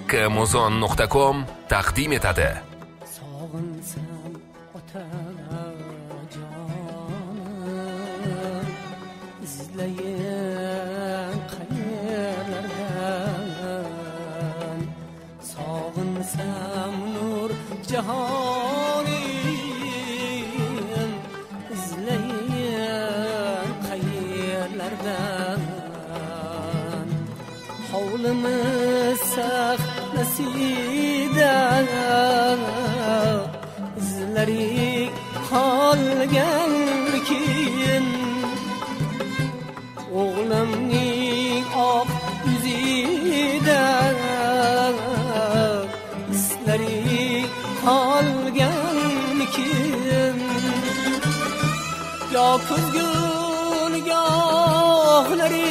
kmuzon.com taqdim etadi. Sog'insam otajonim, izlayin qayerlardan. Sog'insam nur jahonim, izlayin qayerlardan. Hovlimiz sahnasida izlari qolgankin, o'g'limning oq yuzida izlari qolgankin. Yo kuzgun gohlari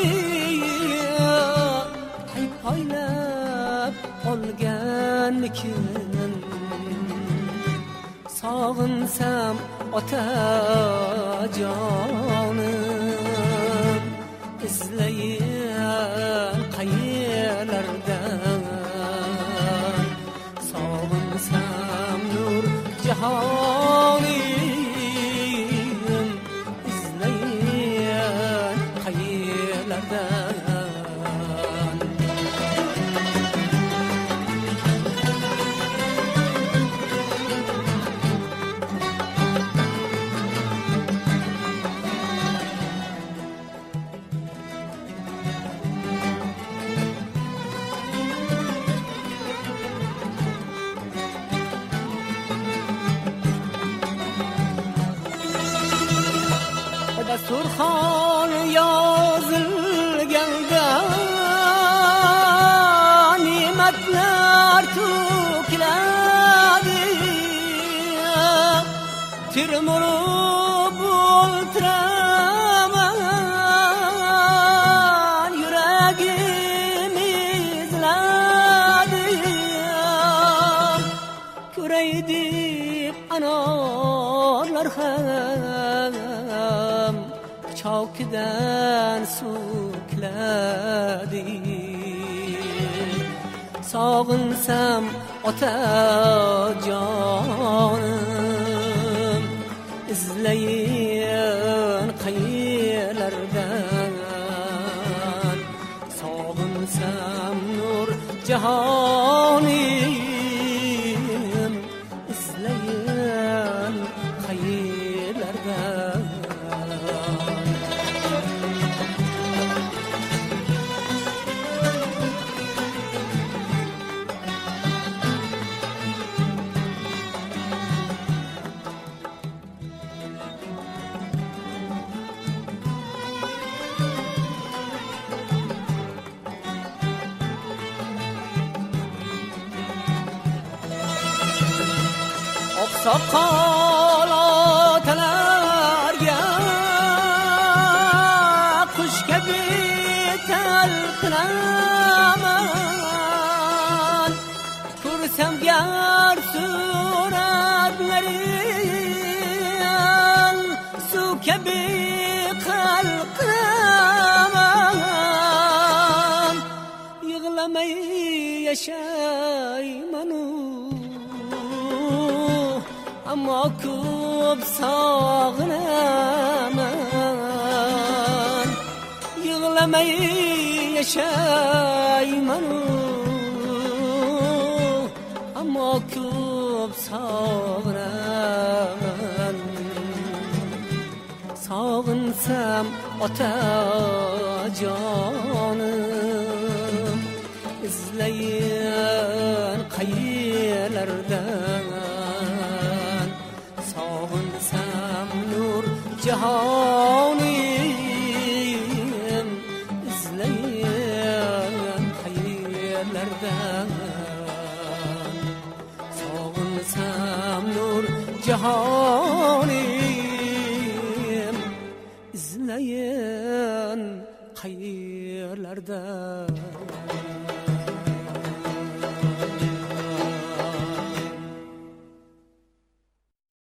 poylab qolganmikin. Sog'insam otajonim, izlayin qayerlardan. Sog'insam nur jahonim, izlayin qayerlardan. Dasturxon yozilganda ne'matlar to'kiladi. Tirmurib o'tiraman, yuragim eziladi. Ko'ray deb anorlar ham chawkidan sukladi. Sog'insam otajonim, izlayin qayerlardan. Sog'insam nur jahonim, izlayin qayerlardan. Soqol otalarga qush kabi talpinaman. Ko'rsam gar suratlarin, suv kabi qalqaman. Yig'lamay yashayman, ammo ko'p sog'inaman. Yig'lamay yashayman, ammo ko'p sog'inaman. Sog'insam otajonim, izlayin qayerlardan. Sog'insam nur jahonim, izlayin qayerlardan. Sog'insam nur jahonim, izlayin qayerlardan.